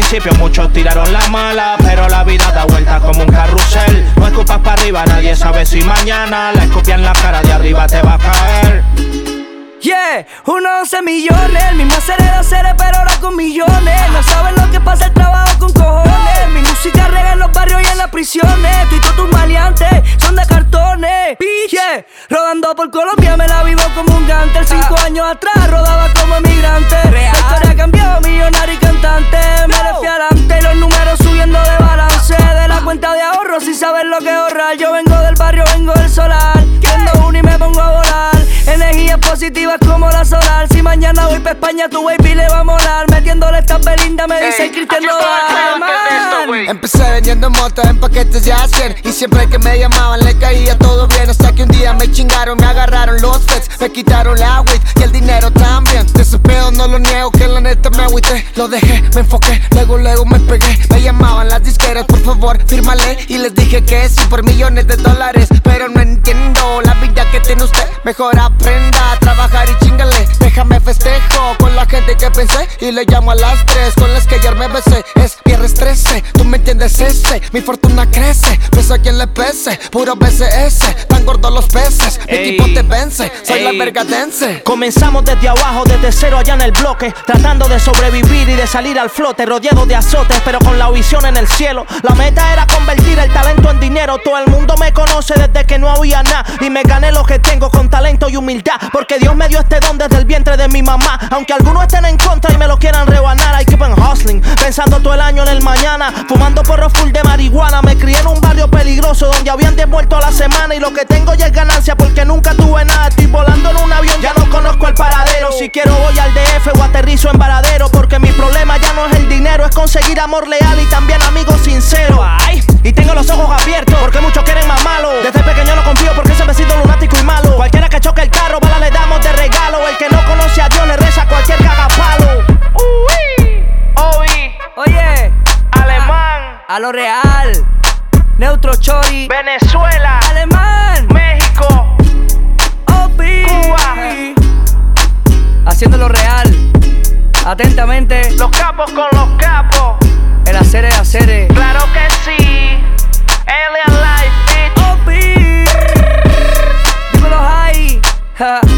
principio muchos tiraron la mala, pero la vida da vuelta como un carrusel. No escupas para arriba, nadie sabe si mañana la escupía en la cara de arriba te va a caer. Yeah, 11 millones, el mismo hacer de hacer, pero ahora con millones. No saben lo que pasa el trabajo con cojones. Mi música rega en los barrios y en las prisiones. Tú y todos tus maleantes son de cartones. Yeah, rodando por Colombia me la vivo como un gánster. 5 años atrás rodaba como emigrante. La historia cambió, millonario y cantante. Me le fui adelante y los números subiendo de balance. De la cuenta de ahorro sin saber lo que ahorrar. Yo vengo del barrio, vengo del solar. Prendo uno y me pongo a volar. Energías positivas como la solar. Si mañana voy pa' España, tu baby le va a molar. Metiéndole esta Belinda, me dice el Cristian Nodal. Empecé vendiendo motos en paquetes de a 100. Y siempre que me llamaban le caía todo bien. Hasta que un día me chingaron, me agarraron los feds. Me quitaron la weed y el dinero también. De ese pedo no lo niego, que la neta me agüité. Lo dejé, me enfoqué, luego me pegué. Me llamaban las disqueras, por favor, fírmale. Y les dije que sí por millones de dólares. Pero no entiendo la vida que tiene usted. Mejor aprenda a trabajar y chingale. Déjame festejo con la gente que pensé. Y le llamo a las 3 con las que ayer me besé. Es viernes 13, tú me entiendes ese. Mi fortuna crece, pese a quien le pese. Puro BCS, tan gordos los peces. Mi equipo te vence, soy la vergadense. Comenzamos desde abajo, desde cero allá en el bloque. Tratando de sobrevivir y de salir al flote. Rodeado de azotes, pero con la visión en el cielo. La meta era convertir el talento en dinero. Todo el mundo me conoce desde que no había nada. Y me gané lo que tengo con talento y humildad. Porque Dios me dio este don desde el vientre de mi mamá. Aunque algunos estén en contra y me lo quieran rebanar, I keep on hustling, pensando todo el año en el mañana. Fumando porro full de marihuana. Me crié en un barrio peligroso donde habían 10 muertos a la semana. Y lo que tengo ya es ganancia porque nunca tuve nada. Estoy volando en un avión, ya no conozco el paradero. Si quiero voy al DF o aterrizo en Varadero. Porque mi problema ya no es el dinero, es conseguir amor leal y también amigos sinceros. Ay, y tengo los ojos abiertos porque muchos quieren más malo. Desde pequeño no confío porque ese besito lunático y malo. Cualquiera que choque el carro, bala le damos de regalo. El que no conoce a Dios le reza a cualquier cagapalo. Obi, Oye, Alemán, a lo real. Neutro Chori, Venezuela, Alemán, México, Obi, Cuba. Haciendo lo real. Atentamente, los capos con los capos. el hacer es hacer. Claro que sí. Alien Life, bitch. Obi, dímelo high.